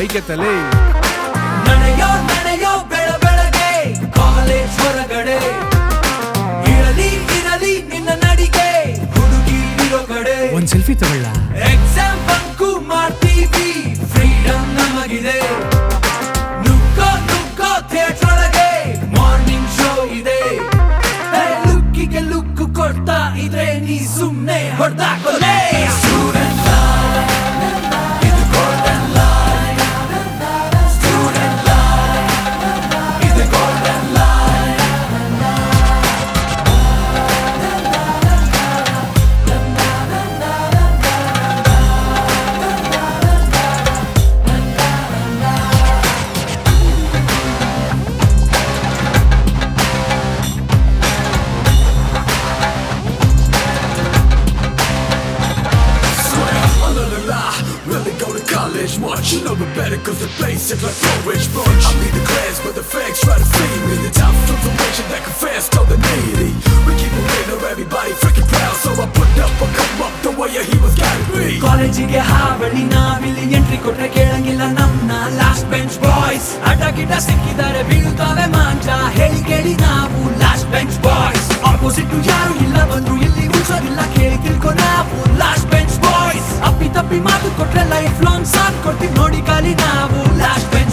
ಕೈಗೆತ್ತಲೇ ನಡೆಯೋ ನಡೆಯೋ ಬೆಳಬೆಳಗೆ ಕಾಲೇಜ್ ಹೊರಗಡೆ ಇರಲಿ ಇರಲಿ ನಿನ್ನ ನಡಿಗೆ ಹುಡುಗಿ ಇರೋ ಕಡೆ ಒಂದ್ ಸೆಲ್ಫಿ ತಗೊಳ್ಳ ಎಕ್ಸಾಮ್ ಬಂಕು ಮಾಡ್ತೀವಿ ಫ್ರೀಡಮ್ ನಮಗಿದೆ ನುಗ್ಗೋ ನುಗ್ಗೋ ಥಿಯೇಟರ್ ಒಳಗೆ ಮಾರ್ನಿಂಗ್ ಶೋ ಇದೆ ಲುಕ್ಕಿಗೆ ಲುಕ್ ಕೊಡ್ತಾ ಇದ್ರೆ ನೀ ಸುಮ್ನೆ ಹೊಡ್ದಾಕೊಲೆ ಸ್ಟೂಡೆಂಟ್ ಇದು ಗೋಲ್ಡನ್ ಲೈನ್ ಸ್ಟೂಡೆಂಟ್ ಲೈನ್ ಇದು golden line Really go to college much, you know it better cause the place is like orange bunch. I lead the class but the facts try to feed me the type of information that confess to the needy. We keep it real of everybody freaking proud, so I put up or come up the way he was gotta be. ಕಾಲೇಜಿಗೆ ಹಾವಳಿ ನಾವಿಲ್ಲಿ entry ಕೊಟ್ರೆ ಕೇಳಂಗಿಲ್ಲ ನಮ್ನ last bench boys ಅಡ್ಡ ಗಿಡ್ಡ ಸಿಕ್ಕಿದ್ದಾರೆ ಬೀಳುತ್ತವೆ ಮಾಂಜ ಹೇಳಿ ಕೇಳಿ ನಾವು ಲಾಸ್ಟ್ ಬೆಂಚ್ ಬಾಯ್ಸ್ ಆಪೋಸಿಟ್ ಯಾರು ಇಲ್ಲ ಬಂದ್ರು ಇಲ್ಲಿ ಉಳ್ಸೋದಿಲ್ಲ ಕೇಳಿ ತಿಳ್ಕೊ ನಾವು ಲಾಸ್ಟ್ ಬೆಂಚ್ ಬಾಯ್ಸ್ ಅಪ್ಪಿ ತಪ್ಪಿ ಮಾತು ಕೊಟ್ರೆ ಲೈಫ್ ಲಾಂಗ್ ಸಾಥ್ ಕೊಡ್ತೀವಿ ನೋಡಿ ಖಾಲಿ ನಾವು ಲಾಸ್ಟ್ ಬೆಂಚ್